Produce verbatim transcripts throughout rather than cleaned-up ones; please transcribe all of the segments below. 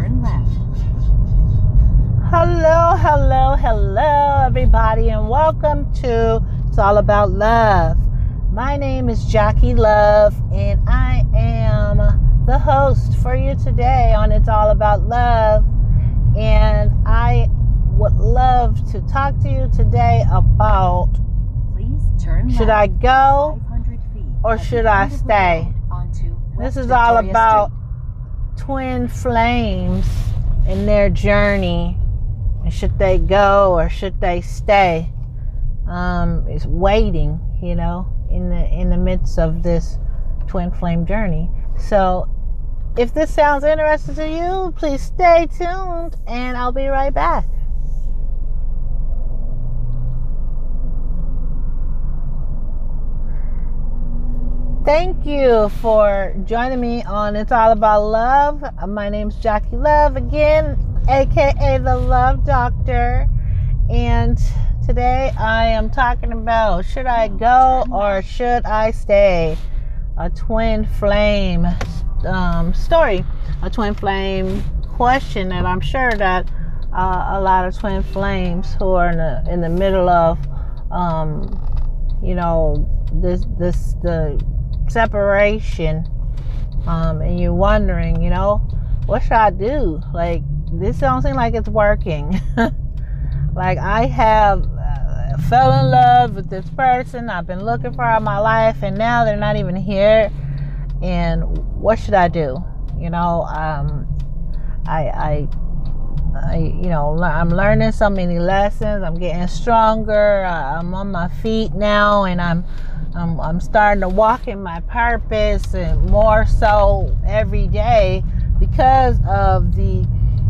turn left. Hello, hello, hello, everybody, and welcome to It's All About Love. My name is Jackie Love, and I am the host for you today on It's All About Love. And I would love to talk to you today about, Please turn should left I go five hundred feet or at the should I end of the stay? road onto This West is all Victoria about Street. twin flames and their journey. And should they go or should they stay? Um, it's waiting, you know, in the in the midst of this twin flame journey. So, if this sounds interesting to you, please stay tuned, and I'll be right back. Thank you for joining me on It's All About Love. My name's Jackie Love again, aka the Love Doctor. And today I am talking about, should I go or should I stay? A twin flame um, story, a twin flame question that I'm sure that uh, a lot of twin flames who are in the, in the middle of, um, you know, this this the separation, um, and you're wondering, you know, what should I do? Like, this don't seem like it's working. Like, I have uh, fell in love with this person I've been looking for all my life, and now they're not even here. And what should I do? You know, um, I, I, I, you know, I'm learning so many lessons. I'm getting stronger. I'm on my feet now, and I'm, I'm, I'm starting to walk in my purpose, and more so every day because of the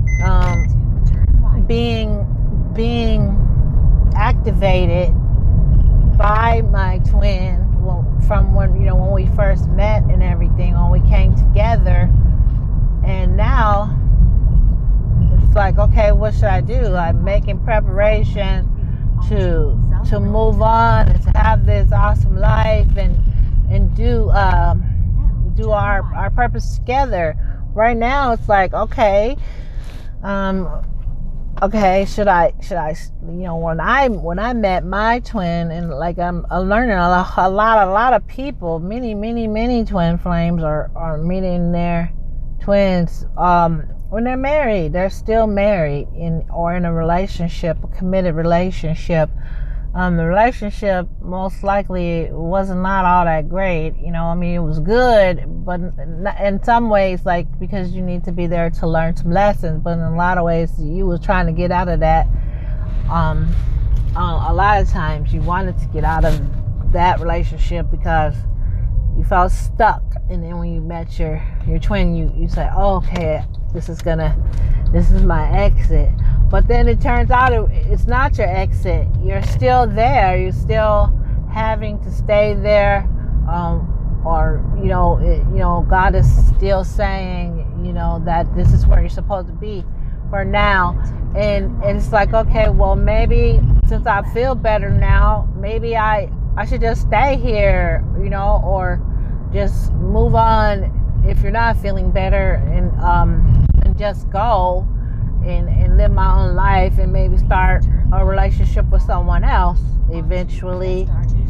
um, being, being activated by my twin. From when, you know, when we first met and everything, when we came together, and now it's like, okay, what should I do? I'm making preparation to to move on and to have this awesome life and and do um, do our our purpose together. Right now, it's like, okay, um, okay, should I should I you know, when I when I met my twin, and like I'm, I'm learning a lot, a lot a lot of people, many many many twin flames are are meeting their twins um when they're married. They're still married in or in a relationship, a committed relationship. Um, the relationship most likely was not all that great. You know, I mean, it was good, but in some ways, like, because you need to be there to learn some lessons. But in a lot of ways, you was trying to get out of that. Um, uh, a lot of times, you wanted to get out of that relationship because you felt stuck. And then when you met your your twin, you you say, oh, okay, this is gonna, this is my exit. But then it turns out it, it's not your exit. You're still there. You're still having to stay there, um, or you know, it, you know, God is still saying, you know, that this is where you're supposed to be for now. And, and it's like, okay, well, maybe since I feel better now, maybe I I should just stay here, you know, or just move on if you're not feeling better, and um, and just go. And, and live my own life and maybe start a relationship with someone else eventually.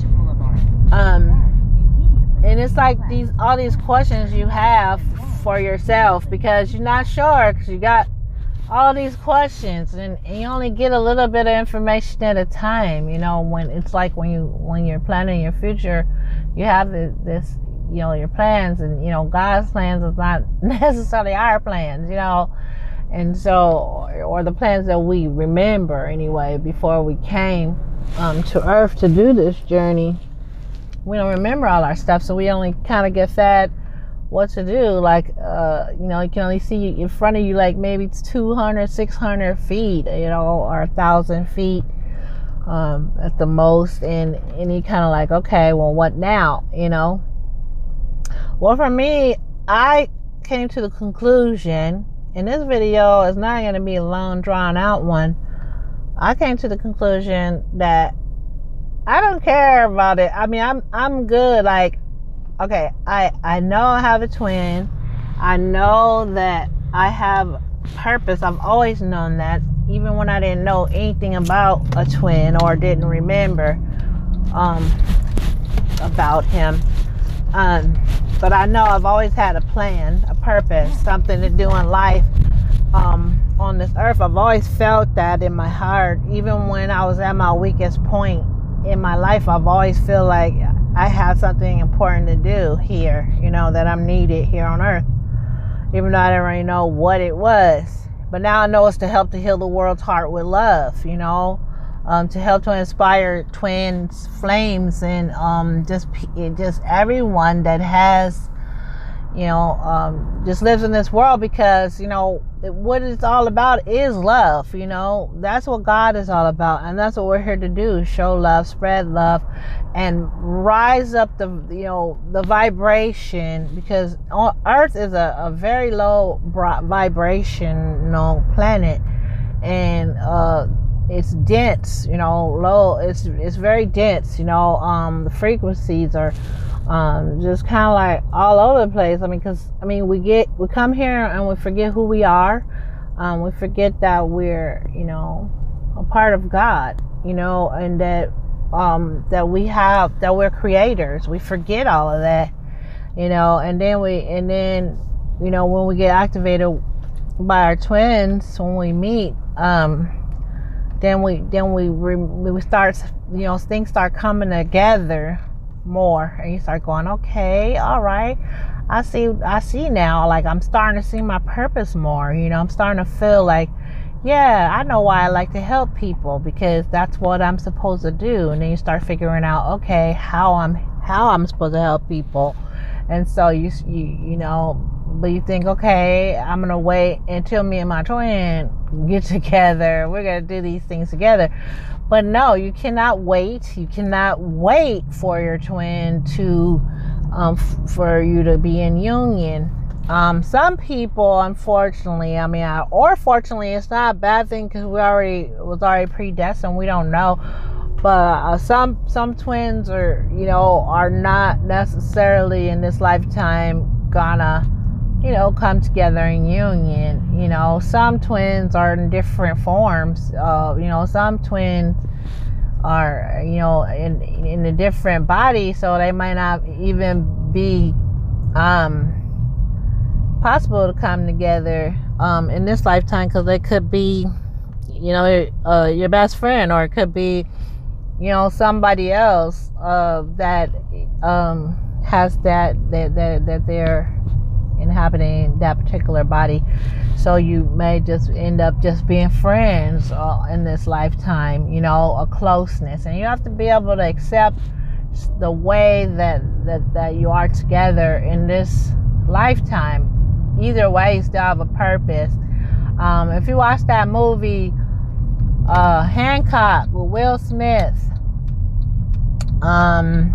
Um, and it's like these all these questions you have for yourself because you're not sure, because you got all these questions, and, and you only get a little bit of information at a time. You know, when it's like when you when you're planning your future, you have this, this you know, your plans, and you know, God's plans is not necessarily our plans. You know. And so, or the plans that we remember anyway, before we came um, to Earth to do this journey, we don't remember all our stuff. So we only kind of get fed what to do. Like, uh, you know, you can only see in front of you, like maybe it's two hundred, six hundred feet, you know, or a thousand feet um, at the most. And, and you kind of like, okay, well, what now? You know? Well, for me, I came to the conclusion, and this video is not going to be a long, drawn out one. I came to the conclusion that I don't care about it. I mean, I'm I'm good. Like, okay, I, I know I have a twin. I know that I have purpose. I've always known that, even when I didn't know anything about a twin or didn't remember um, about him. Um, but I know I've always had a plan, a purpose, something to do in life um, on this earth. I've always felt that in my heart. Even when I was at my weakest point in my life, I've always feel like I have something important to do here, you know, that I'm needed here on earth. Even though I didn't really know what it was. But now I know it's to help to heal the world's heart with love, you know. Um, to help to inspire twins, flames, and um, just just everyone that has, you know, um, just lives in this world, because, you know, what it's all about is love, you know. That's what God is all about, and that's what we're here to do: show love, spread love, and rise up the, you know, the vibration, because on Earth is a, a very low vibrational planet, and uh it's dense, you know, low. It's it's very dense, you know. Um, the frequencies are um, just kind of like all over the place. I mean, because I mean, we get we come here and we forget who we are. Um, we forget that we're, you know, a part of God, you know, and that um, that we have that we're creators. We forget all of that, you know, and then we and then you know when we get activated by our twins, when we meet. Um, Then we then we we start, you know, things start coming together more, and you start going, okay, all right, I see I see now. Like, I'm starting to see my purpose more. You know, I'm starting to feel like, yeah, I know why I like to help people, because that's what I'm supposed to do. And then you start figuring out, okay, how I'm how I'm supposed to help people. And so you you you know, but you think, okay, I'm gonna wait until me and my twin get together. We're gonna do these things together. But no, you cannot wait. You cannot wait for your twin to, um, f- for you to be in union. Um, some people, unfortunately, I mean, I, or fortunately, it's not a bad thing, because we already was already predestined. We don't know. But uh, some some twins are, you know, are not necessarily in this lifetime gonna, you know, come together in union. You know, some twins are in different forms. Uh, you know, some twins are, you know, in in a different body, so they might not even be um, possible to come together um, in this lifetime, because they could be, you know, uh, your best friend, or it could be, you know, somebody else uh, that um, has that, that that that they're inhabiting that particular body. So you may just end up just being friends uh, in this lifetime, you know, a closeness. And you have to be able to accept the way that that, that you are together in this lifetime. Either way, you still have a purpose. Um, if you watch that movie uh, Hancock with Will Smith, um,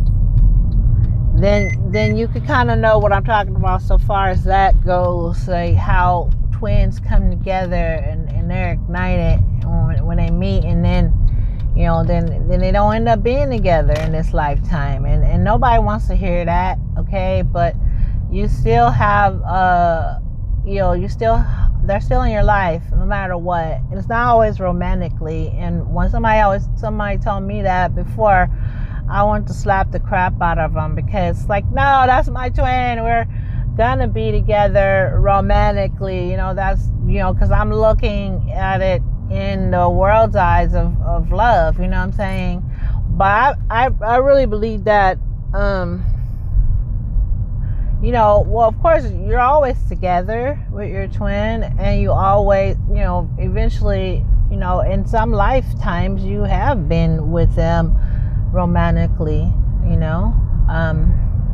then then you can kind of know what I'm talking about so far as that goes. Like how twins come together and, and they're ignited when, when they meet, and then, you know, then then they don't end up being together in this lifetime. And, and nobody wants to hear that, okay? But you still have, uh, you know, you still, they're still in your life no matter what. And it's not always romantically. And when somebody always, somebody told me that before, I want to slap the crap out of them, because it's like, no, that's my twin. We're gonna be together romantically, you know, that's, you know, because I'm looking at it in the world's eyes of, of love, you know what I'm saying? But I, I, I really believe that, um, you know, well, of course, you're always together with your twin, and you always, you know, eventually, you know, in some lifetimes you have been with them romantically, you know, um,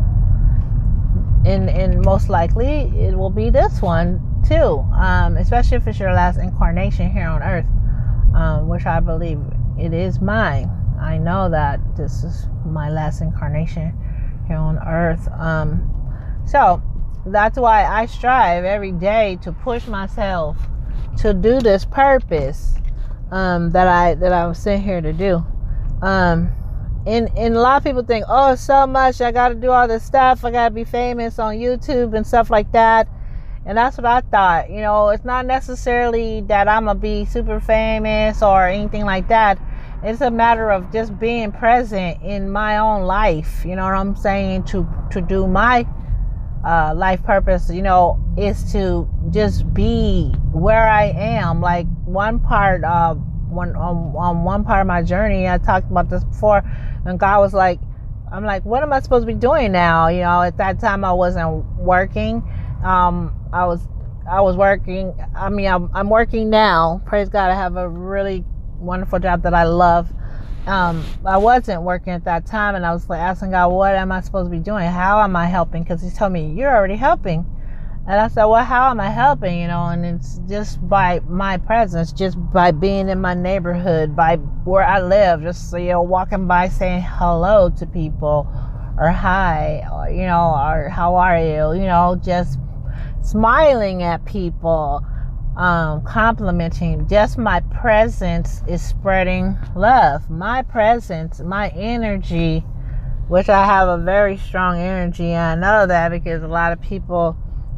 and, and most likely it will be this one too, um, especially if it's your last incarnation here on earth, um, which I believe it is mine. I know that this is my last incarnation here on earth. Um, so that's why I strive every day to push myself to do this purpose um, that I that I was sent here to do. Um, And, and a lot of people think, oh, so much, I got to do all this stuff, I got to be famous on YouTube and stuff like that. And that's what I thought. You know, it's not necessarily that I'm going to be super famous or anything like that. It's a matter of just being present in my own life. You know what I'm saying? To, to do my uh, life purpose, you know, is to just be where I am. Like one part, uh, one, on, on one part of my journey, I talked about this before, and God was like, I'm like, what am I supposed to be doing now? You know, at that time I wasn't working. Um, I was, I was working. I mean, I'm, I'm working now. Praise God. I have a really wonderful job that I love. Um, I wasn't working at that time, and I was like asking God, what am I supposed to be doing? How am I helping? Because He told me, you're already helping. And I said, well, how am I helping? You know, and it's just by my presence, just by being in my neighborhood, by where I live, just, you know, walking by saying hello to people, or hi, or, you know, or how are you? You know, just smiling at people, um, complimenting. Just my presence is spreading love. My presence, my energy, which I have a very strong energy, and I know that because a lot of people,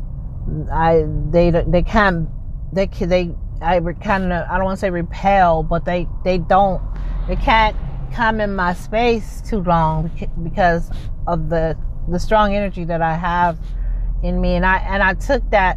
I they they can't they they I kind of I don't want to say repel, but they they don't they can't come in my space too long because of the the strong energy that I have in me. And I and I took that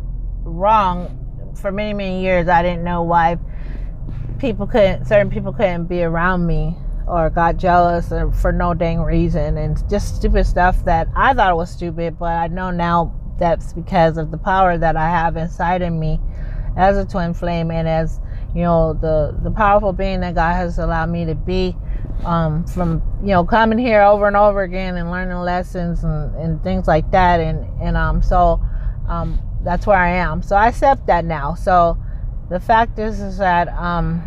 wrong for many many years. I didn't know why people couldn't certain people couldn't be around me, or got jealous, or for no dang reason, and just stupid stuff that I thought was stupid, but I know now that's because of the power that I have inside of me as a twin flame, and as, you know, the the powerful being that God has allowed me to be, um, from, you know, coming here over and over again and learning lessons and, and things like that, and and um so um that's where I am. So I accept that now. So the fact is is that um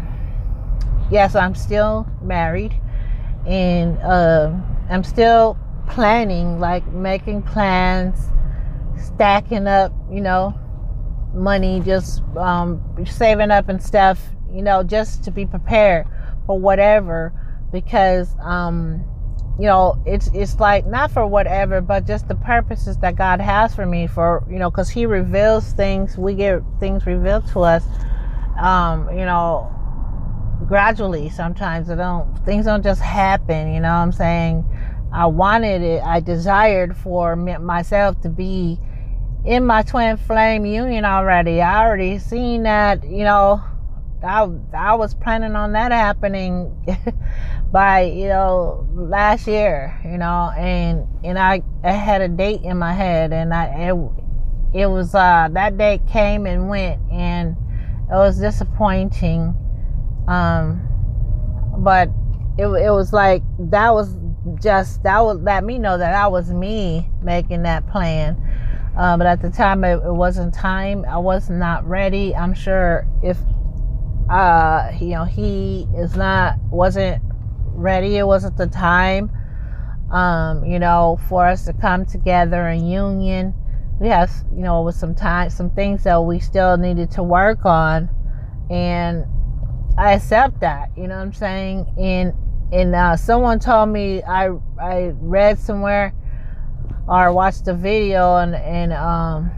yes, I'm still married, and uh, I'm still planning, like making plans, stacking up, you know, money, just um, saving up and stuff, you know, just to be prepared for whatever, because, um, you know, it's it's like not for whatever, but just the purposes that God has for me, for, you know, because He reveals things, we get things revealed to us, um, you know, gradually. Sometimes it don't, things don't just happen, you know what I'm saying? I wanted it, I desired for me, myself to be in my twin flame union already. I already seen that, you know, I, I was planning on that happening by, you know, last year, you know, and, and I, I had a date in my head, and I, it, it was, uh, that date came and went, and it was disappointing. Um, but it, it was like, that was just, that would let me know that that was me making that plan. Uh, but at the time, it, it wasn't time. I was not ready. I'm sure if, uh, you know, he is not, wasn't ready. It wasn't the time, um, you know, for us to come together in union. We have, you know, with some time, some things that we still needed to work on. And I accept that, you know what I'm saying? And, and, uh, someone told me, I, I read somewhere, or watched the video, and, and um,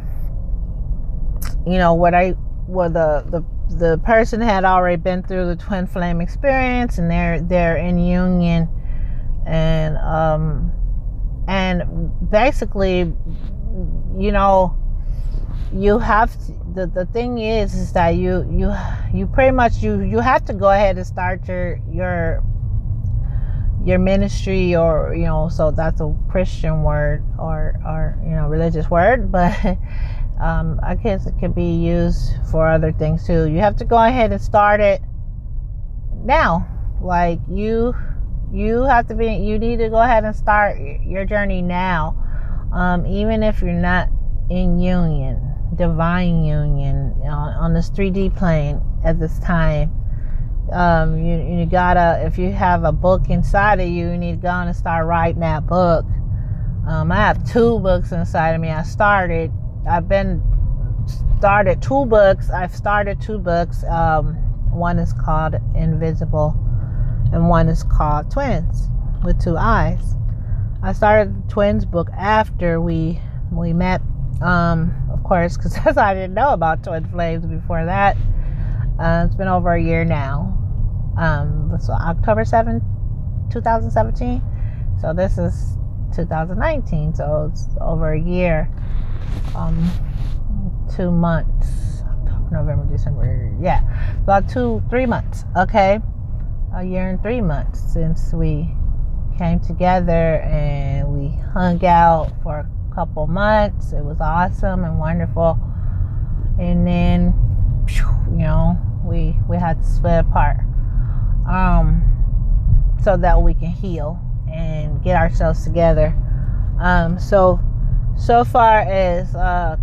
you know, what I, where the, the, the person had already been through the twin flame experience, and they're, they're in union, and, um, and basically, you know, you have to, the, the thing is, is that you, you, you pretty much, you, you have to go ahead and start your, your, your ministry, or, you know, so that's a Christian word, or, or, you know, religious word, but, um, I guess it could be used for other things too. You have to go ahead and start it now. Like, you, you have to be, you need to go ahead and start your journey now. Um, even if you're not in union, divine union, on, on this three D plane at this time. Um, you, you gotta, if you have a book inside of you, you need to go on and start writing that book. Um, I have two books inside of me. I started, I've been started two books. I've started two books. Um, one is called Invisible, and one is called Twins with Two Eyes. I started the Twins book after we we met. Um, of of course, because I didn't know about twin flames before that. Uh, it's been over a year now. Um, so October seventh, twenty seventeen. So this is two thousand nineteen. So it's over a year. Um, two months. October, November, December. Yeah, about two, three months. Okay, a year and three months since we came together and we hung out for a couple months. It was awesome and wonderful. And then, you know, we we had to split apart, um, so that we can heal and get ourselves together. Um, so, so far as uh,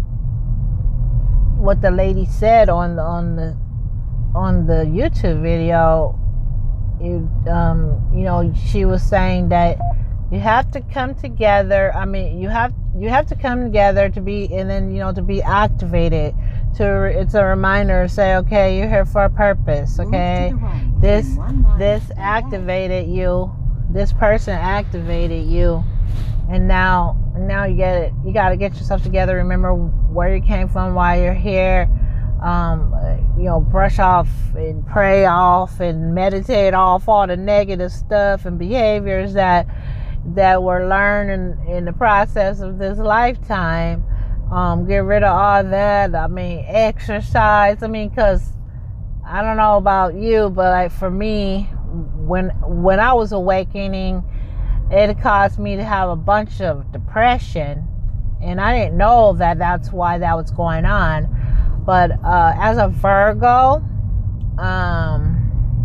what the lady said on the on the on the YouTube video, it, um, you know, she was saying that you have to come together. I mean, you have you have to come together to be, and then, you know, to be activated. To it's a reminder to say, okay, you're here for a purpose. Okay, right. this this activated you. This person activated you, and now now you get it. You got to get yourself together. Remember where you came from, why you're here. Um, you know, brush off and pray off and meditate off all the negative stuff and behaviors that that were learned in, in the process of this lifetime. Um, get rid of all that. I mean, exercise. I mean, because I don't know about you, but like for me, when when I was awakening, it caused me to have a bunch of depression, and I didn't know that that's why that was going on. But uh, as a Virgo, um,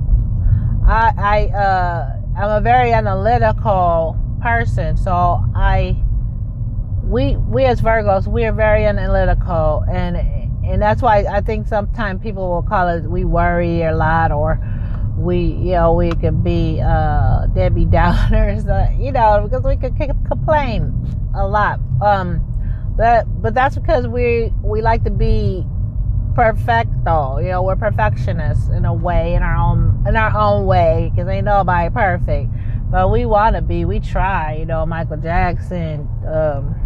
I, I uh, I'm a very analytical person, so I. We we as Virgos, we are very analytical, and and that's why I think sometimes people will call it we worry a lot, or we you know we could be uh, Debbie Downers, uh, you know, because we could complain a lot. Um, but but that's because we we like to be perfecto, you know, we're perfectionists in a way, in our own in our own way, because ain't nobody perfect, but we want to be. We try, you know, Michael Jackson. Um,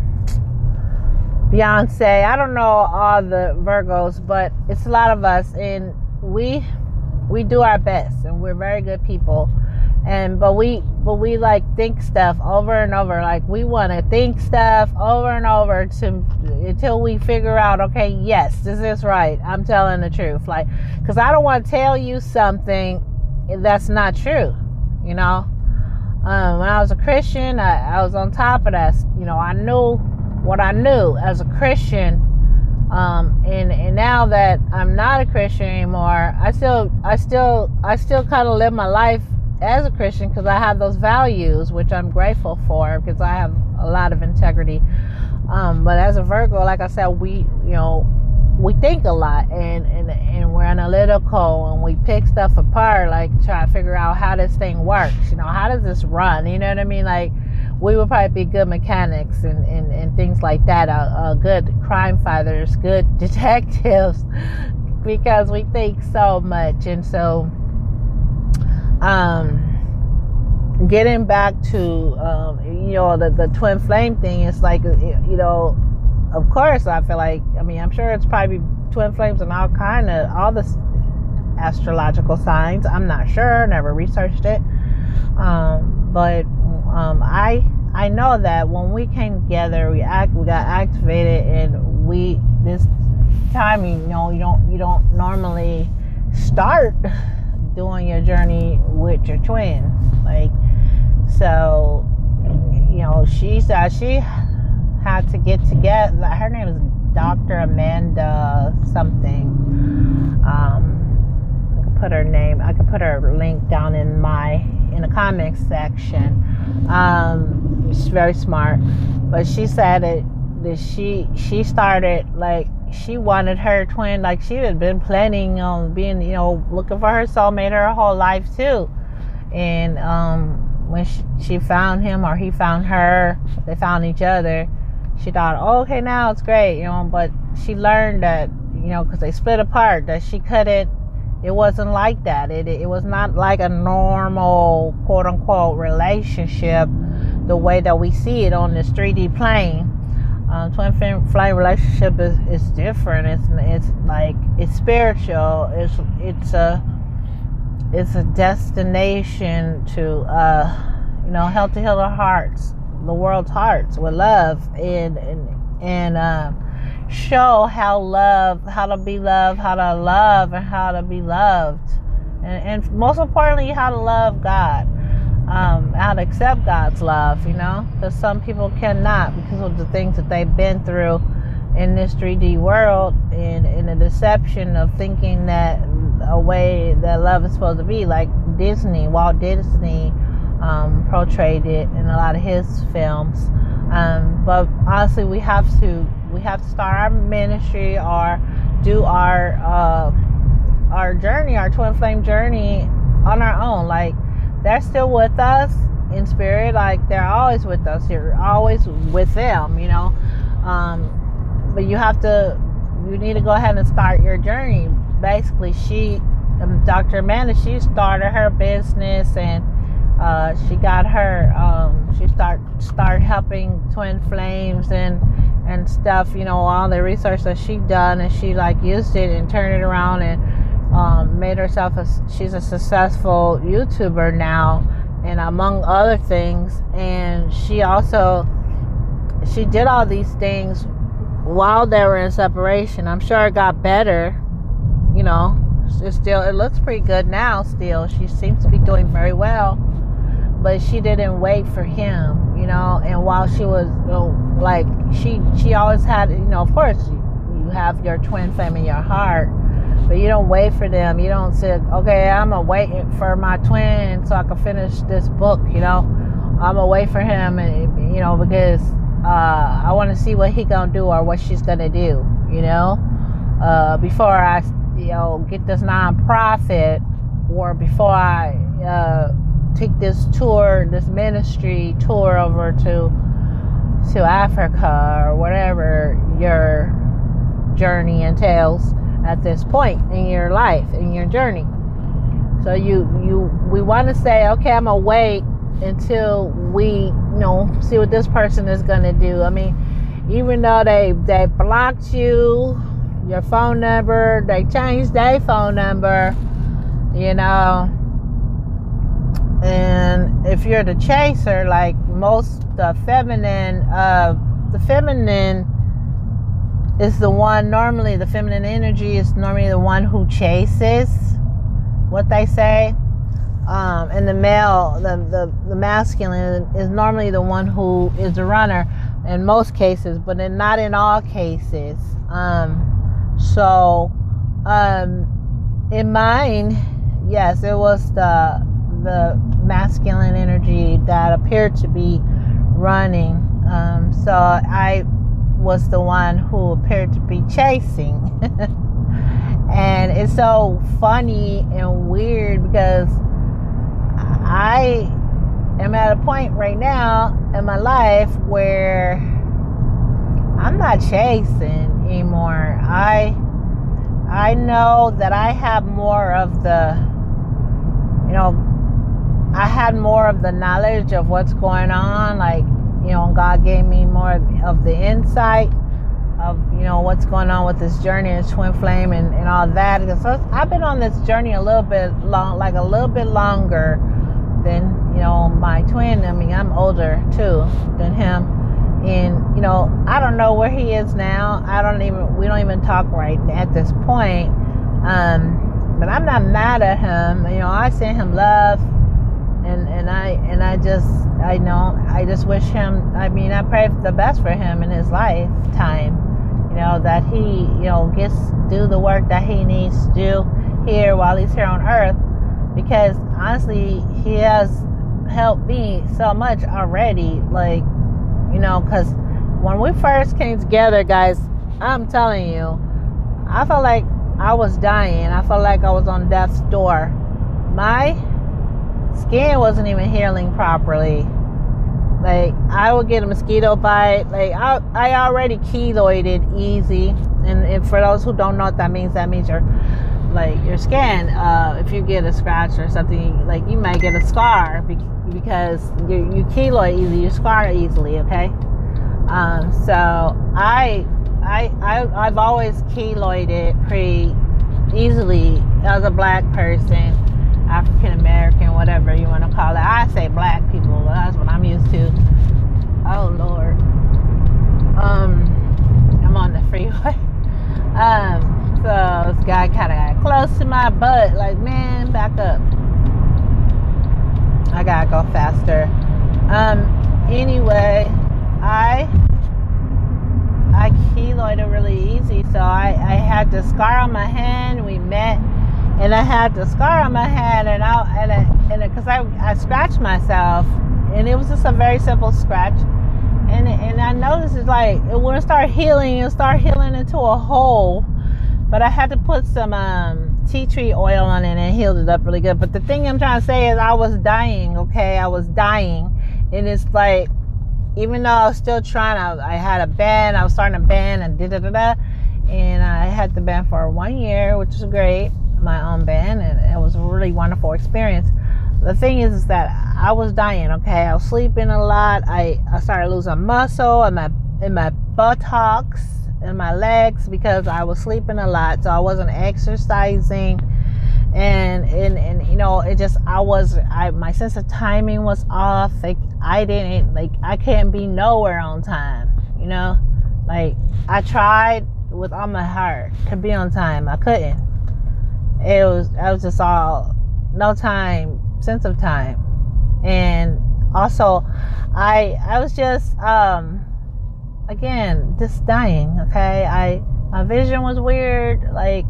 Beyonce, I don't know all the Virgos, but it's a lot of us, and we we do our best, and we're very good people, and but we but we like think stuff over and over. Like we want to think stuff over and over to until we figure out, okay, yes, this is right. I'm telling the truth, like, because I don't want to tell you something that's not true, you know. Um, when I was a Christian, I, I was on top of that. You know, I knew what I knew as a Christian, um, and and now that I'm not a Christian anymore, I still I still I still kind of live my life as a Christian because I have those values, which I'm grateful for because I have a lot of integrity. Um, but as a Virgo, like I said, we you know we think a lot, and and and we're analytical, and we pick stuff apart, like try to figure out how this thing works. You know, how does this run? You know what I mean? Like, we would probably be good mechanics and, and, and things like that, uh, uh, good crime fighters, good detectives, because we think so much. And so, um, getting back to, um, you know, the, the twin flame thing, is like, you know, of course, I feel like, I mean, I'm sure it's probably twin flames and all kind of, all the astrological signs. I'm not sure, never researched it. Um, but Um, I I know that when we came together, we act we got activated, and we this time, you know, you don't you don't normally start doing your journey with your twin, like, so, you know, she said she had to get together. Her name is Doctor Amanda something. Um, I could put her name. I could put her link down in my in the comments section. Um, she's very smart, but she said that, that she she started, like, she wanted her twin, like she had been planning on being, you know, looking for her soulmate her whole life too. And um, when she, she found him, or he found her, they found each other. She thought, oh, okay, now it's great, you know. But she learned that, you know, because they split apart, that she couldn't. It wasn't like that. It it was not like a normal, quote unquote, relationship, the way that we see it on this three D plane. Um, twin flame relationship is, is different. It's it's like it's spiritual. It's it's a it's a destination to uh, you know help to heal the hearts, the world's hearts with love, and and and uh, show how love, how to be loved, how to love, and how to be loved, and, and most importantly, how to love God. Um, how to accept God's love, you know, because some people cannot because of the things that they've been through in this three D world, and in the deception of thinking that a way that love is supposed to be, like Disney, Walt Disney um, portrayed it in a lot of his films. Um, but honestly, we have to we have to start our ministry or do our uh, our journey, our twin flame journey on our own. Like, they're still with us in spirit. Like, they're always with us. You're always with them, you know. Um, but you have to, you need to go ahead and start your journey. Basically, she, um, Doctor Amanda, she started her business, and uh, she got her, um, she start started helping twin flames and and stuff. You know, all the research that she done, and she like used it and turned it around and. Um, made herself a, she's a successful YouTuber now, and among other things. And she also she did all these things while they were in separation. I'm sure it got better, you know. It's still, it looks pretty good now. Still, she seems to be doing very well, but she didn't wait for him, you know. And while she was, you know, like she she always had, you know, of course you, you have your twin flame in your heart. But you don't wait for them. You don't say, okay, I'm going to wait for my twin so I can finish this book, you know. I'm going to wait for him, and, you know, because uh, I want to see what he going to do or what she's going to do, you know. Uh, before I, you know, get this nonprofit, or before I uh, take this tour, this ministry tour over to, to Africa or whatever your journey entails. At this point in your life, in your journey. So you, you, we want to say, okay, I'm gonna wait until we, you know, see what this person is gonna do. I mean, even though they they blocked you, your phone number, they changed their phone number, you know. And if you're the chaser, like most the feminine, uh, the feminine. is the one, normally the feminine energy is normally the one who chases, what they say. Um, and the male, the, the, the masculine is normally the one who is the runner in most cases, but in, not in all cases. Um, so, um, in mine, yes, it was the, the masculine energy that appeared to be running. Um, so I was the one who appeared to be chasing. And it's so funny and weird because I am at a point right now in my life where I'm not chasing anymore. I I know that I have more of the, you know, I had more of the knowledge of what's going on. Like, you know, God gave me more of the insight of, you know, what's going on with this journey as twin flame and, and all that. So I've been on this journey a little bit long, like a little bit longer than, you know, my twin. I mean, I'm older too than him. And, you know, I don't know where he is now. I don't even, we don't even talk right at this point. Um, but I'm not mad at him. You know, I send him love. And, and I and I just I know I just wish him, I mean, I pray the best for him in his lifetime, you know, that he, you know, gets do the work that he needs to do here while he's here on earth, because honestly he has helped me so much already. Like, you know, because when we first came together, guys, I'm telling you, I felt like I was dying. I felt like I was on death's door. My skin wasn't even healing properly. Like, I would get a mosquito bite. Like, I, I already keloided easy. And if, for those who don't know what that means, that means your, like, your skin, uh, if you get a scratch or something, like, you might get a scar because you, you keloid easy, you scar easily, okay? Um, so I, I, I, I've always keloided pretty easily as a black person, African American, whatever you want to call it. I say black people, but that's what I'm used to. Oh Lord. Um, I'm on the freeway. Um, so this guy kind of got close to my butt, like, man, back up. I gotta go faster. Um, anyway, I I keloided really easy, so I, I had the scar on my hand. We met, and I had the scar on my hand, and I and I, and because I I scratched myself, and it was just a very simple scratch, and and I noticed it's like it wouldn't start healing, it start healing into a hole, but I had to put some um, tea tree oil on it and it healed it up really good. But the thing I'm trying to say is I was dying, okay, I was dying, and it's like, even though I was still trying, I, I had a band, I was starting a band, and da da da da, and I had the band for one year, which was great, my own band, and it was a really wonderful experience. The thing is, is that I was dying, okay, I was sleeping a lot, I, I started losing muscle in my, in my buttocks, in my legs, because I was sleeping a lot, so I wasn't exercising, and and and you know, it just, I was I my sense of timing was off. Like, I didn't, like, I couldn't be nowhere on time, you know, like, I tried with all my heart to be on time, I couldn't. It was I was just all no time, sense of time. And also I I was just um again just dying, okay. I my vision was weird, like,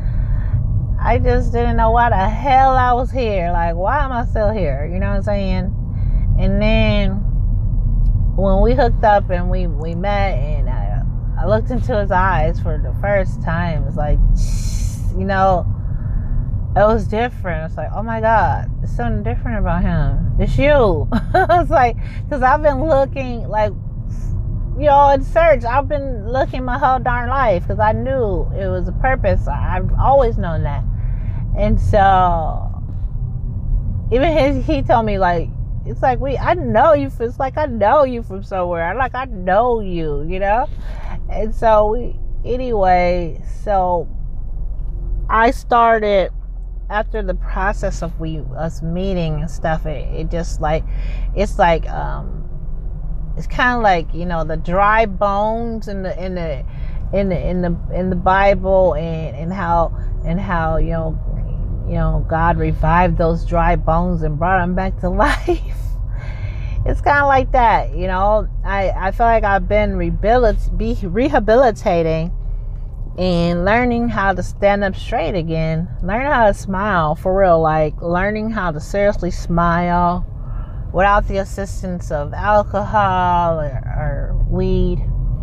I just didn't know why the hell I was here. Like, why am I still here? You know what I'm saying? And then when we hooked up and we, we met, and I, I looked into his eyes for the first time, it's like, you know, it was different. It's like, oh my God, there's something different about him. It's you. It's like, because I've been looking, like, you know, in search. I've been looking my whole darn life because I knew it was a purpose. I've always known that. And so, even his, he told me, like, it's like, we, I know you, it's like, I know you from somewhere. Like, I know you, you know? And so, we, anyway, so, I started, after the process of we, us meeting and stuff, it, it just, like, it's like, um, it's kind of like, you know, the dry bones in the in the in the in the in the Bible, and, and how and how you know you know God revived those dry bones and brought them back to life. It's kind of like that, you know. I I feel like I've been rehabilit- be rehabilitating and learning how to stand up straight again, learn how to smile for real, like learning how to seriously smile without the assistance of alcohol or, or weed.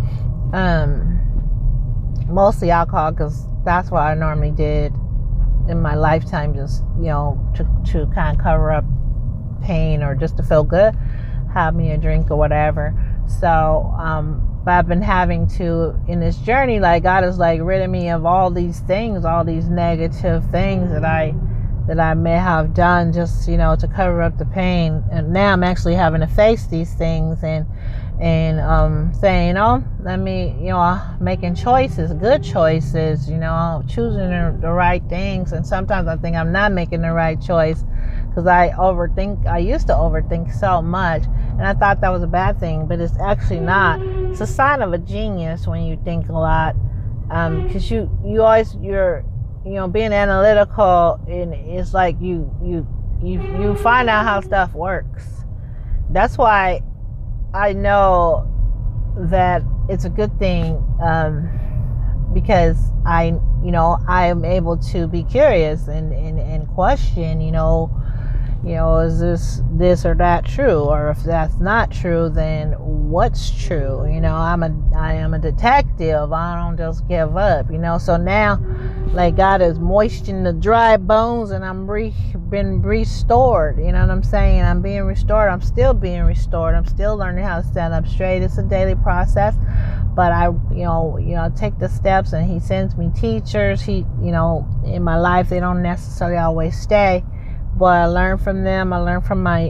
Um, mostly alcohol, because that's what I normally did in my lifetime, just, you know, to, to kind of cover up pain or just to feel good, have me a drink or whatever. So, um, but I've been having to, in this journey, like, God is like rid of me of all these things, all these negative things that I that I may have done just, you know, to cover up the pain. And now I'm actually having to face these things and and um, saying, oh, let me, you know, making choices, good choices, you know, choosing the, the right things. And sometimes I think I'm not making the right choice because I overthink. I used to overthink so much, and I thought that was a bad thing, but it's actually not. It's a sign of a genius when you think a lot, because um, you you always you're you know, being analytical, and it's like you you you you find out how stuff works. That's why I know that it's a good thing, um, because I you know I am able to be curious and, and, and question, you know, you know, is this this or that true? Or if that's not true, then what's true? You know, I'm a I am a detective. I don't just give up, you know. So now, like, God is moistening the dry bones, and I'm re- been restored. You know what I'm saying? I'm being restored. I'm still being restored. I'm still learning how to stand up straight. It's a daily process, but I, you know, you know, take the steps, and He sends me teachers. He, you know, in my life, they don't necessarily always stay, but I learn from them. I learn from my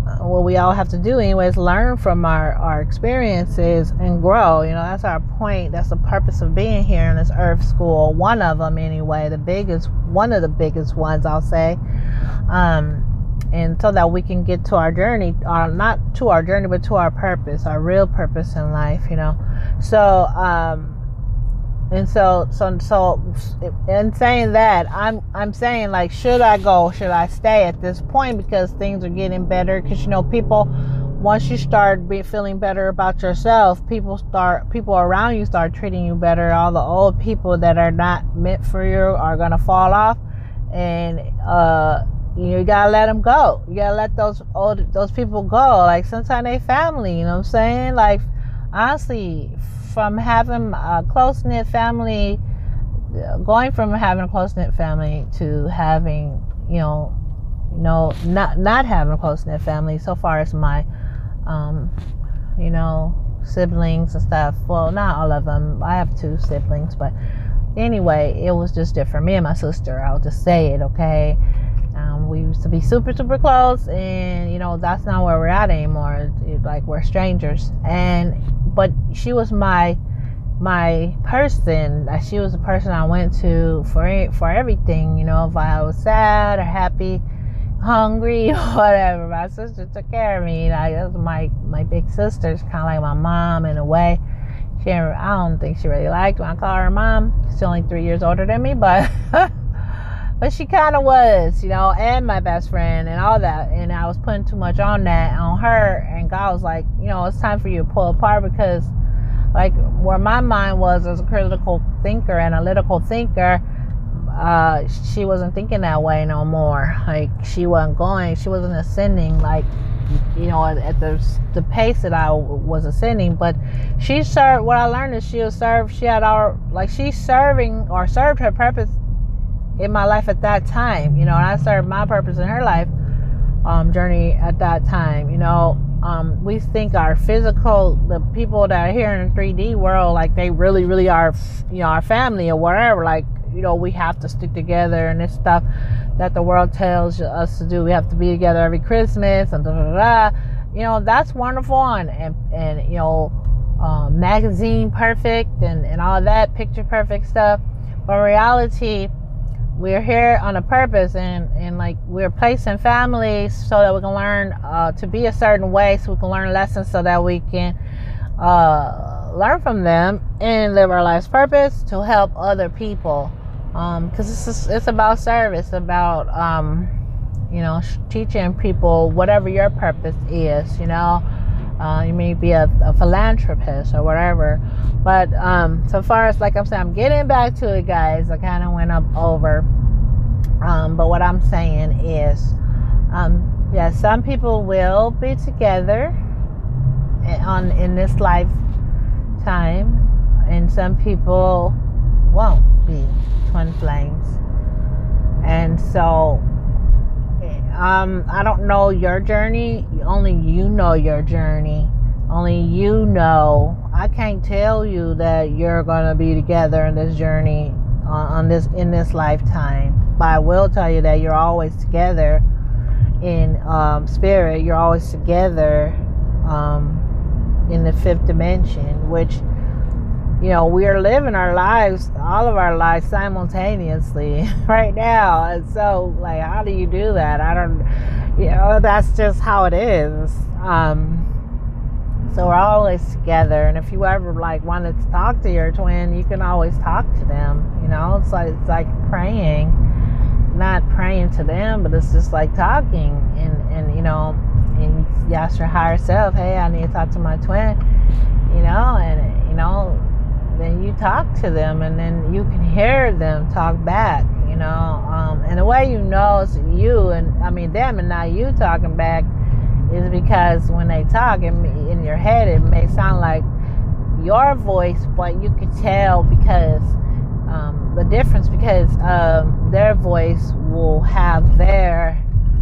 what we all have to do anyways, learn from our, our experiences and grow. You know, that's our point. That's the purpose of being here in this earth school. One of them anyway, the biggest, one of the biggest ones, I'll say. Um, and so that we can get to our journey, or not to our journey, but to our purpose, our real purpose in life, you know. So, um, and so, so, so, in saying that, I'm, I'm saying, like, should I go? Should I stay at this point? Because things are getting better. Because, you know, people, once you start be feeling better about yourself, people start, people around you start treating you better. All the old people that are not meant for you are gonna fall off, and uh, you know, you gotta let them go. You gotta let those old, those people go. Like, sometimes they family. You know what I'm saying? Like, honestly, from having a close-knit family, going from having a close-knit family to having, you know, you know, not not having a close-knit family, so far as my, um, you know, siblings and stuff. Well, not all of them. I have two siblings, but anyway, it was just different. Me and my sister, I'll just say it, okay? Um, we used to be super, super close, and, you know, that's not where we're at anymore. It, like, we're strangers. And, but she was my, my person. She was the person I went to for, for everything, you know, if I was sad or happy, hungry, whatever. My sister took care of me. Like, that was my, my big sister. It's kind of like my mom in a way. She, I don't think she really liked when I call her mom. She's only three years older than me, but... But she kind of was, you know, and my best friend and all that. And I was putting too much on that, on her. And God was like, you know, it's time for you to pull apart, because, like, where my mind was as a critical thinker, analytical thinker, uh, she wasn't thinking that way no more. Like, she wasn't going, she wasn't ascending, like, you know, at, at the the pace that I was ascending. But she served, what I learned is she was served, she had our, like, she's serving or served her purpose in my life at that time, you know, and I served my purpose in her life um, journey at that time, you know. Um, we think our physical, the people that are here in the three D world, like, they really, really are, you know, our family or whatever. Like, you know, we have to stick together and this stuff that the world tells us to do. We have to be together every Christmas and da da da. You know, that's wonderful, and, and, and you know, uh, magazine perfect and, and all that, picture perfect stuff. But in reality, we're here on a purpose, and, and like, we're placing families so that we can learn uh, to be a certain way, so we can learn lessons, so that we can uh, learn from them and live our life's purpose to help other people. Um, because it's just, it's about service, about um, you know, teaching people whatever your purpose is. You know, uh, you may be a, a philanthropist or whatever. But um, so far as, like I'm saying, I'm getting back to it, guys. I kind of went up over. Um, but what I'm saying is, um, yeah, some people will be together on in this lifetime, and some people won't be twin flames. And so, um, I don't know your journey. Only you know your journey. Only you know. I can't tell you that you're gonna be together in this journey uh, on this in this lifetime. But I will tell you that you're always together in um, spirit. You're always together um, in the fifth dimension, which, you know, we are living our lives, all of our lives simultaneously right now. And so, like, how do you do that? I don't, you know, that's just how it is. Um, So we're always together, and if you ever like wanted to talk to your twin, you can always talk to them. You know, it's like it's like praying, not praying to them, but it's just like talking, and and you know, and you ask your higher self, hey, I need to talk to my twin, you know, and you know, then you talk to them, and then you can hear them talk back, you know, um, and the way you know it's you, and I mean them, and not you talking back, is because when they talk in, in your head, it may sound like your voice, but you could tell because um, the difference, because um, their voice will have their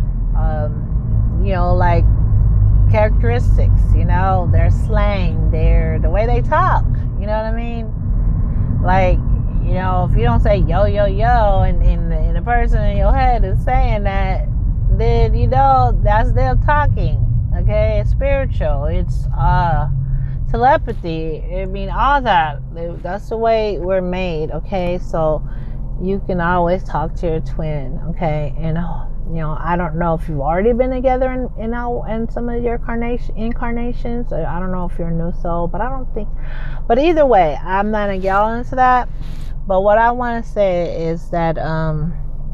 um, you know, like characteristics, you know, their slang, their the way they talk, you know what I mean? Like, you know, if you don't say yo yo yo, and, and, and the person in your head is saying that, then you know that's them talking. Okay, it's spiritual. It's uh telepathy. I mean, all that. That's the way we're made. Okay, so you can always talk to your twin. Okay, and you know, I don't know if you've already been together in in, in some of your incarnation incarnations. I don't know if you're a new soul, but I don't think. But either way, I'm not gonna get all into that. But what I want to say is that um,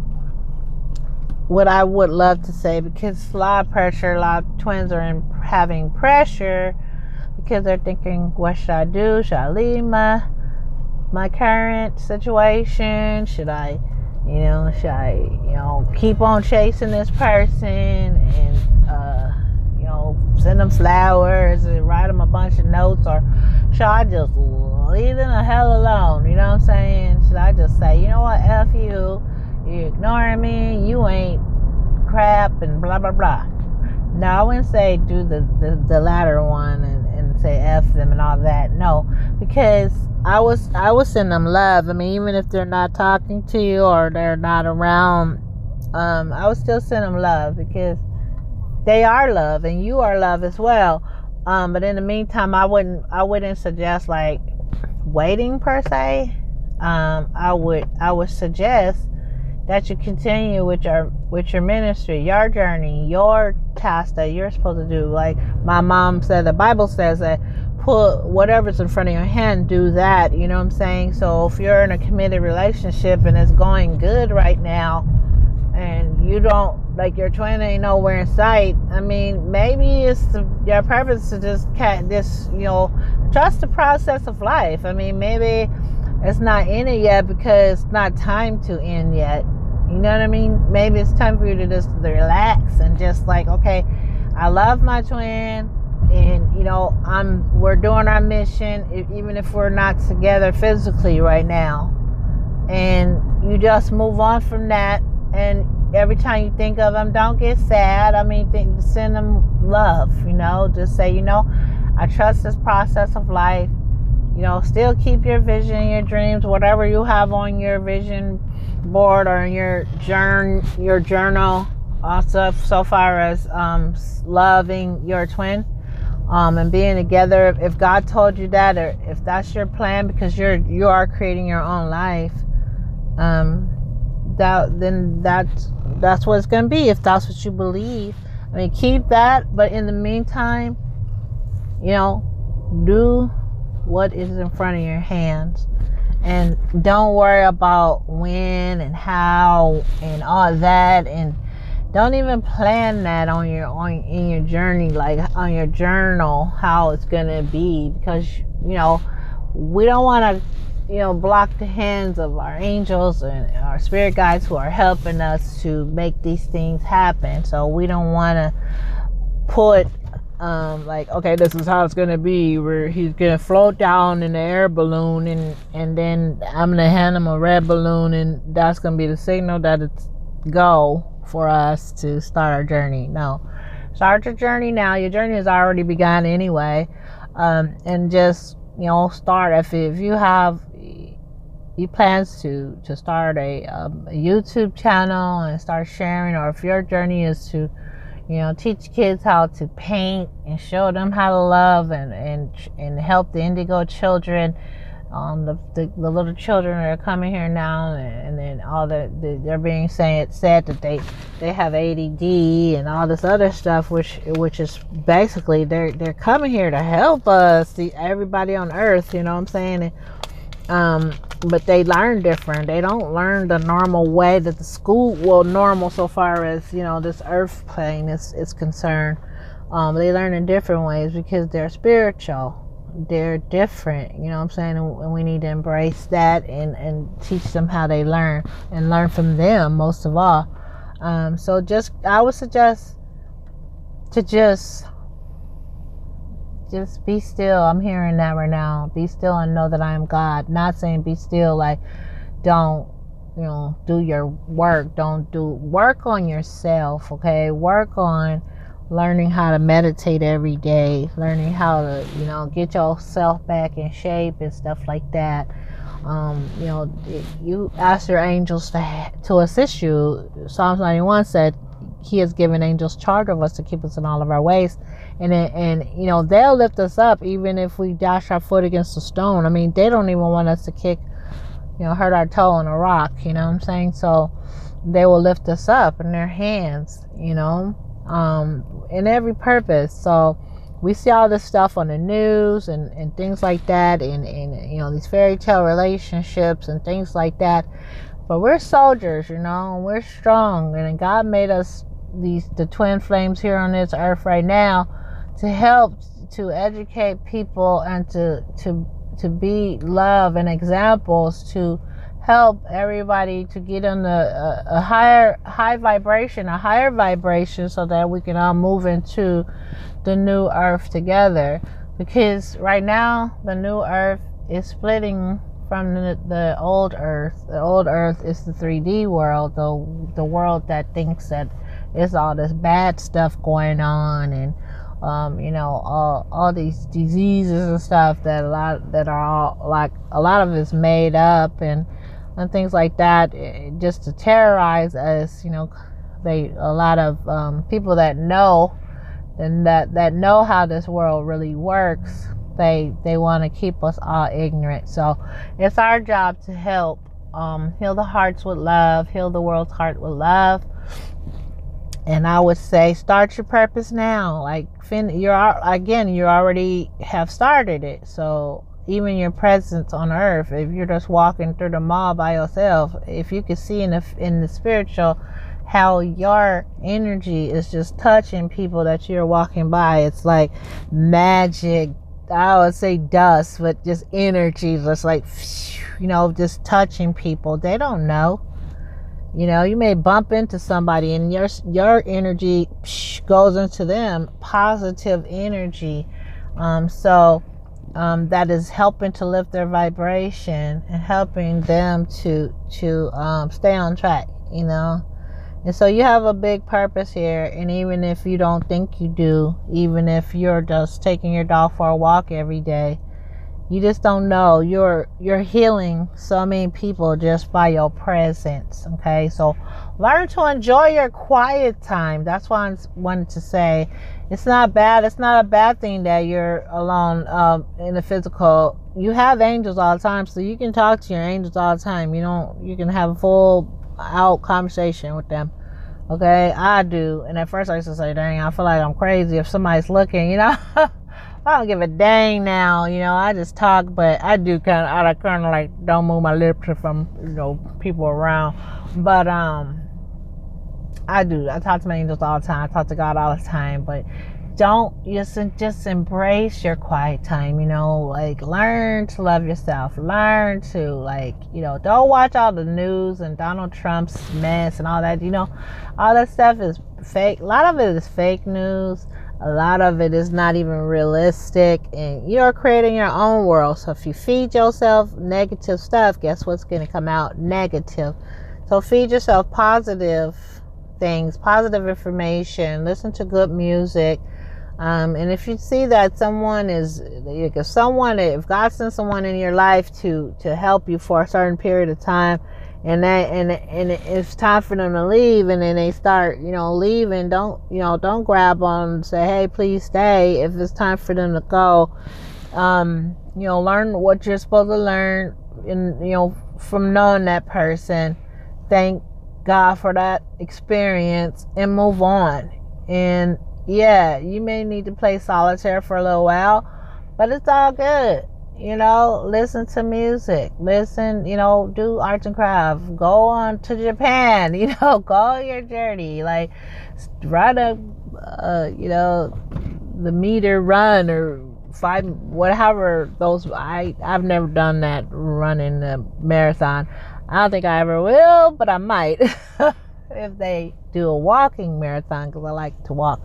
what I would love to say, because a lot of pressure, a lot of twins are in, having pressure because they're thinking, what should I do? Should I leave my my current situation? Should I, you know, should I, you know, keep on chasing this person and, uh, you know, send them flowers and write them a bunch of notes, or should I just leave them the hell alone? You know what I'm saying? Should I just say, you know what, F you, you ignoring me, you ain't crap, and blah, blah, blah. No, I wouldn't say do the, the, the latter one and, and say F them and all that. No, because I was I would send them love. I mean, even if they're not talking to you or they're not around, um, I would still send them love, because they are love and you are love as well. Um, but in the meantime, I wouldn't I wouldn't suggest like waiting per se. Um, I would I would suggest that you continue with your with your ministry, your journey, your task that you're supposed to do. Like my mom said, the Bible says that put whatever's in front of your hand, do that. You know what I'm saying? So if you're in a committed relationship and it's going good right now, and you don't, like, your twin ain't nowhere in sight, I mean, maybe it's the, your purpose to just can't just, you know, trust the process of life. I mean, maybe it's not in it yet because it's not time to end yet. You know what I mean? Maybe it's time for you to just relax and just like, okay, I love my twin, and you know, I'm we're doing our mission, if, even if we're not together physically right now, and you just move on from that. And every time you think of them, don't get sad. I mean, think, send them love. You know, just say, you know, I trust this process of life. You know, still keep your vision, your dreams, whatever you have on your vision board or in your journal, your journal. Also, so far as um, loving your twin, um, and being together. If God told you that, or if that's your plan, because you're you are creating your own life, um, that then that's that's what it's gonna be. If that's what you believe, I mean, keep that. But in the meantime, you know, do what is in front of your hands, and don't worry about when and how and all that, and don't even plan that on your on in your journey, like on your journal, how it's gonna be, because you know we don't want to, you know, block the hands of our angels and our spirit guides who are helping us to make these things happen. So we don't want to put um like, okay, this is how it's gonna be, where he's gonna float down in the air balloon, and and then I'm gonna hand him a red balloon, and that's gonna be the signal that it's go for us to start our journey. No, start your journey now. Your journey has already begun anyway, um and just, you know, start. If if you have you plans to to start a, um, a YouTube channel and start sharing, or if your journey is to, you know, teach kids how to paint and show them how to love, and and and help the indigo children, um, the, the the little children that are coming here now, and, and then all the, the they're being said said that they they have A D D and all this other stuff, which which is basically they're they're coming here to help us, the everybody on Earth. You know what I'm saying? And, um, but they learn different. They don't learn the normal way that the school, well, normal so far as, you know, this earth plane is, is concerned. Um, they learn in different ways because they're spiritual. They're different, you know what I'm saying? And, and we need to embrace that and, and teach them how they learn, and learn from them most of all. Um, so just, I would suggest to just Just be still. I'm hearing that right now. Be still and know that I am God. Not saying be still like don't, you know, do your work. Don't do work on yourself, okay? Work on learning how to meditate every day. Learning how to, you know, get yourself back in shape and stuff like that. Um, you know, you ask your angels to to assist you. Psalms ninety-one said, he has given angels charge of us to keep us in all of our ways. And, and you know, they'll lift us up even if we dash our foot against a stone. I mean, they don't even want us to kick, you know, hurt our toe on a rock, you know what I'm saying? So they will lift us up in their hands, you know, um, in every purpose. So we see all this stuff on the news and, and things like that, and, and, you know, these fairy tale relationships and things like that. But we're soldiers, you know, and we're strong. And God made us, these the twin flames here on this earth right now, to help to educate people and to to to be love and examples, to help everybody to get on a, a, a higher high vibration, a higher vibration, so that we can all move into the new earth together. Because right now the new earth is splitting from the, the old earth. The old earth is the three D world, the the world that thinks that there's all this bad stuff going on, and um, you know, all all these diseases and stuff that a lot that are all like a lot of it's made up, and and things like that, just to terrorize us. You know, they a lot of um, people that know and that that know how this world really works. They they want to keep us all ignorant. So it's our job to help um, heal the hearts with love, heal the world's heart with love. And I would say, start your purpose now. Like, fin- you're again, you already have started it. So even your presence on earth, if you're just walking through the mall by yourself, if you can see in the in the spiritual how your energy is just touching people that you're walking by, it's like magic. I would say dust, but just energy, just like, you know, just touching people. They don't know. You know, you may bump into somebody and your your energy goes into them, positive energy. Um, so um, that is helping to lift their vibration and helping them to to um, stay on track, you know. And so you have a big purpose here, and even if you don't think you do, even if you're just taking your dog for a walk every day, you just don't know. You're you're healing so many people just by your presence, okay? So learn to enjoy your quiet time. That's why I wanted to say it's not bad. It's not a bad thing that you're alone um, in the physical. You have angels all the time, so you can talk to your angels all the time. You don't. You can have a full out conversation with them, okay? I do. And at first I used to say, dang, I feel like I'm crazy if somebody's looking, you know. I don't give a dang now, you know. I just talk, but I do kind of I kind of like don't move my lips from, you know, people around. But um I do. I talk to my angels all the time. I talk to God all the time. But don't just just embrace your quiet time, you know. Like, learn to love yourself. Learn to, like, you know, don't watch all the news and Donald Trump's mess and all that. You know, all that stuff is fake. A lot of it is fake news. A lot of it is not even realistic, and you're creating your own world. So if you feed yourself negative stuff, guess what's going to come out? Negative. So feed yourself positive things, positive information. Listen to good music. Um, and if you see that someone is, if someone, if God sends someone in your life to, to help you for a certain period of time, and that, and, and it's time for them to leave, and then they start, you know, leaving, don't, you know, don't grab on and say, hey, please stay. If it's time for them to go, um, you know, learn what you're supposed to learn, and, you know, from knowing that person. Thank God for that experience and move on. And yeah, you may need to play solitaire for a little while, but it's all good. You know, listen to music, listen, you know, do arts and crafts, go on to Japan, you know, go on your journey, like, run a, uh, you know, the meter run, or five, whatever those, I, I've never done that, running a marathon. I don't think I ever will, but I might, if they do a walking marathon, because I like to walk.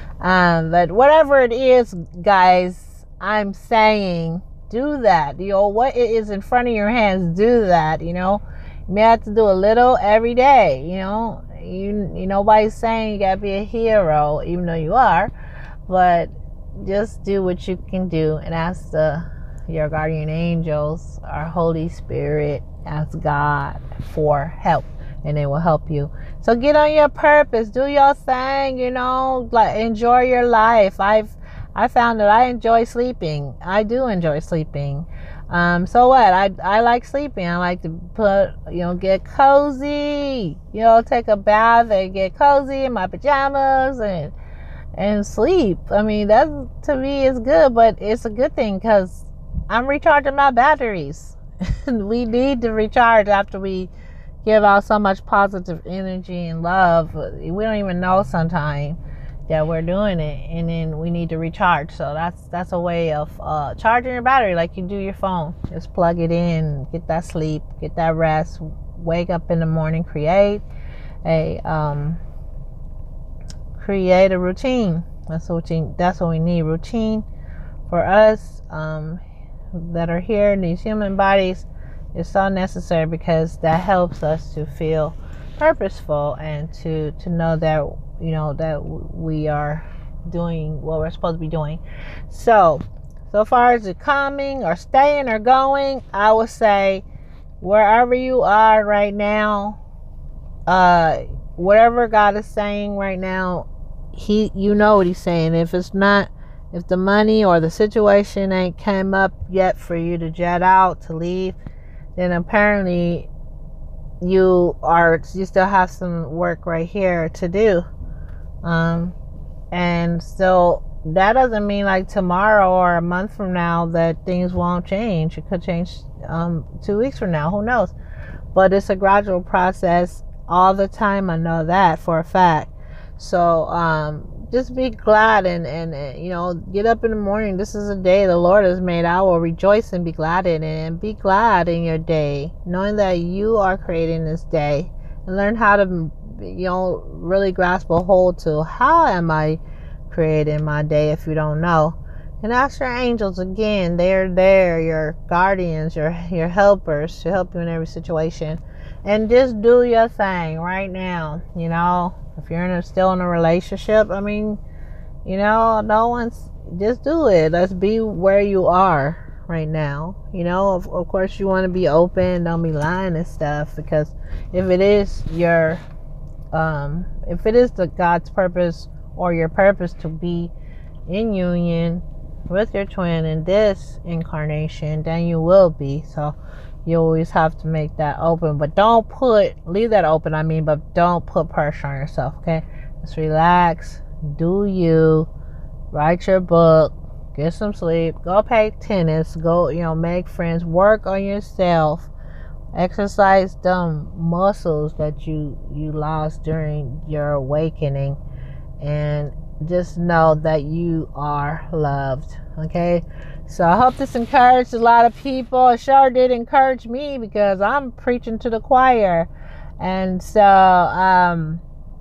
Um, but whatever it is, guys, I'm saying, do that. You know, what is in front of your hands, do that. You know, you may have to do a little every day. You know, you, you nobody's saying you gotta be a hero, even though you are, but just do what you can do, and ask the your guardian angels, our Holy Spirit, ask God for help, and they will help you. So get on your purpose, do your thing, you know, like enjoy your life. I've I found that I enjoy sleeping. I do enjoy sleeping. Um, so what? I I like sleeping. I like to put, you know, get cozy, you know, take a bath and get cozy in my pajamas and and sleep. I mean, that to me is good, but it's a good thing because I'm recharging my batteries. We need to recharge after we give out so much positive energy and love. We don't even know sometimes that we're doing it, and then we need to recharge. So that's that's a way of uh, charging your battery, like you do your phone. Just plug it in, get that sleep, get that rest, wake up in the morning, create a um, create a routine. That's what we, that's what we need. Routine for us um, that are here in these human bodies is so necessary because that helps us to feel purposeful and to to know that, you know, that we are doing what we're supposed to be doing. So, so far as the coming or staying or going, I would say wherever you are right now, uh, whatever God is saying right now, He, you know what He's saying. If it's not, if the money or the situation ain't came up yet for you to jet out to leave, then apparently you are you still have some work right here to do. Um, and so that doesn't mean like tomorrow or a month from now that things won't change. It could change um, two weeks from now. Who knows? But it's a gradual process all the time. I know that for a fact. So um, just be glad and, and, and, you know, get up in the morning. This is a day the Lord has made. I will rejoice and be glad in it. And be glad in your day, knowing that you are creating this day. And learn how to, you know, really grasp a hold to how am I creating my day if you don't know. And ask your angels again. They're there, your guardians, your your helpers to help you in every situation. And just do your thing right now. You know, if you're in a, still in a relationship, I mean, you know, no one's, just do it. Let's be where you are right now. You know, of, of course you want to be open, don't be lying and stuff, because if it is your um if it is the God's purpose or your purpose to be in union with your twin in this incarnation, then you will be. So you always have to make that open, but don't put leave that open I mean but don't put pressure on yourself. Okay, just relax, do you, write your book, get some sleep, go play tennis, go, you know, make friends, work on yourself, exercise them muscles that you you lost during your awakening, and just know that you are loved. Okay, so I hope this encouraged a lot of people. It sure did encourage me because I'm preaching to the choir. And so um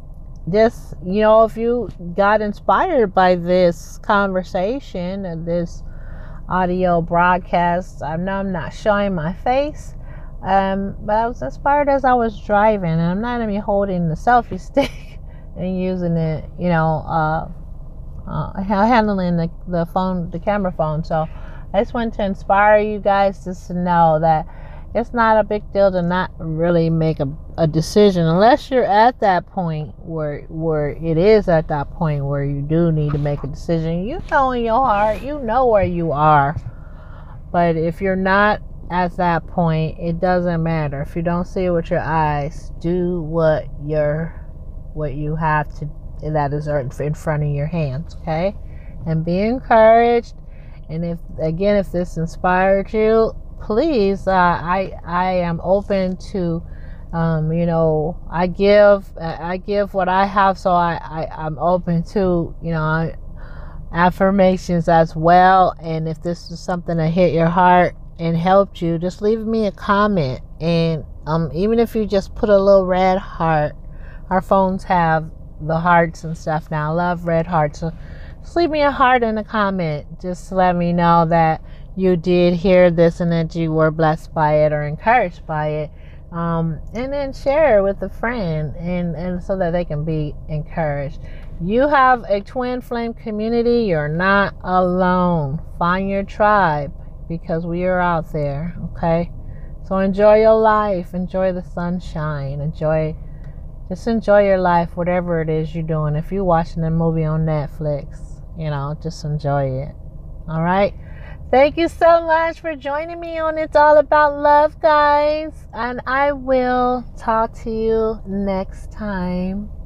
just, you know, if you got inspired by this conversation and this audio broadcast, I know I'm not showing my face, um but I was inspired as I was driving, and I'm not even holding the selfie stick and using it, you know, uh, uh, handling the, the phone, the camera phone. So I just want to inspire you guys just to know that it's not a big deal to not really make a, a decision unless you're at that point where where it is at that point where you do need to make a decision. You know in your heart, you know where you are. But if you're not at that point, it doesn't matter. If you don't see it with your eyes, do what you're what you have to, that is in front of your hands. Okay, and be encouraged. And if again if this inspired you, please, uh, I I am open to, um, you know, I give I give what I have, so I, I I'm open to, you know, affirmations as well. And if this is something that hit your heart and helped you, just leave me a comment. And um, even if you just put a little red heart, our phones have the hearts and stuff now. I love red hearts, so just leave me a heart in a comment. Just to let me know that you did hear this and that you were blessed by it or encouraged by it. Um, and then share it with a friend, and, and so that they can be encouraged. You have a twin flame community. You're not alone. Find your tribe, because we are out there. Okay, so enjoy your life, enjoy the sunshine, enjoy Just enjoy your life, whatever it is you're doing. If you're watching a movie on Netflix, you know, just enjoy it. All right? Thank you so much for joining me on It's All About Love, guys. And I will talk to you next time.